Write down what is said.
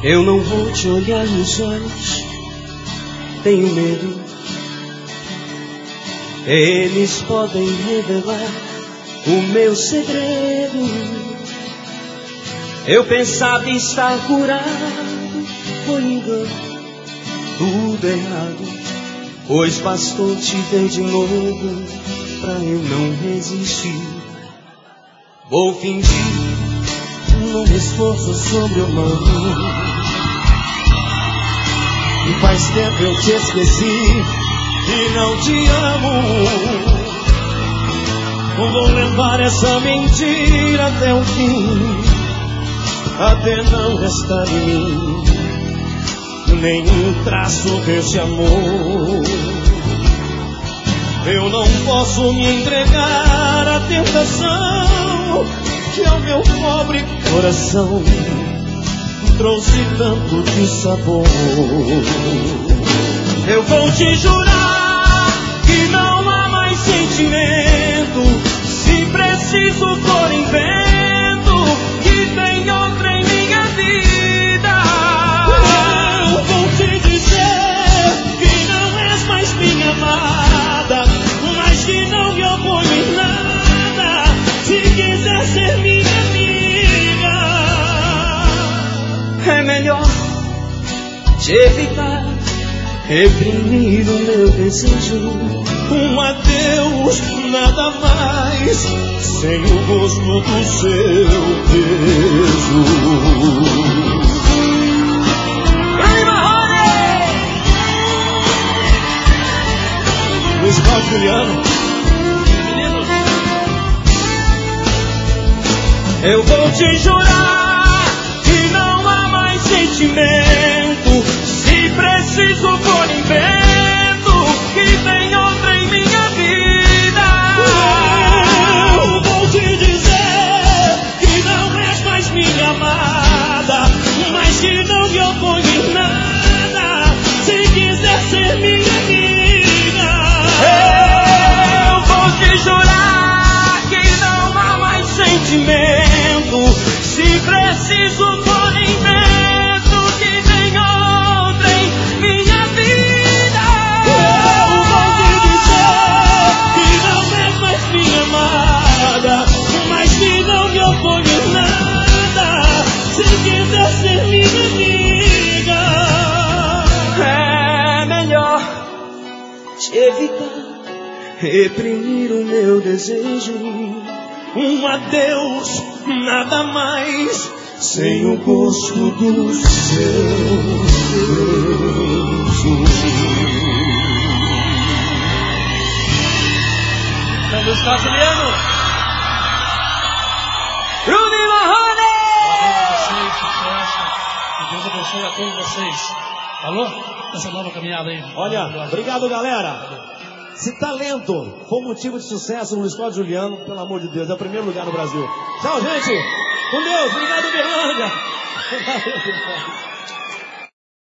Eu não vou te olhar nos olhos, tenho medo. Eles podem revelar o meu segredo. Eu pensava estar curado, foi engano, tudo errado. Pois bastou te ver de novo pra eu não resistir. Vou fingir num esforço sobre-humano. E faz tempo eu te esqueci e não te amo. Vou levar essa mentira até o fim, até não restar em mim nenhum traço desse amor. Eu não posso me entregar à tentação que ao meu pobre coração trouxe tanto de sabor. Eu vou te jurar que não há mais sentimento. Se preciso for invento, que tem outra em minha vida. Eu vou te dizer que não és mais minha amada, mas que não me oponho em nada. Se quiser ser minha amiga, é melhor te evitar, reprimir o meu desejo. Um adeus, nada mais, sem o gosto do seu beijo. Luiz Cláudio Juliano. Eu vou te jurar que não há mais sentimento. Se preciso for invento, que tem outra em minha vida. Eu vou te dizer que não és mais minha amada, mas que não me oponho em nada. Se quiser ser minha amiga, eu vou te jurar que não há mais sentimento. Se preciso for invento, que tem outra em minha vida. Eu vou te dizer que não é mais minha amada, mas que não me oponho em nada. Se quiser ser minha amiga, é melhor te evitar, reprimir o meu desejo. Um adeus, nada mais, sem o gosto do seu beijo. Luiz Cláudio Juliano. Bruno Marrone! Vocês, sucesso. Que Deus abençoe a todos vocês. Falou? Essa nova caminhada aí. Olha, obrigado, galera. Se talento for motivo de sucesso, Luiz Cláudio Juliano, pelo amor de Deus, é o primeiro lugar no Brasil. Tchau, gente. Com Deus. Obrigado, Berlândia.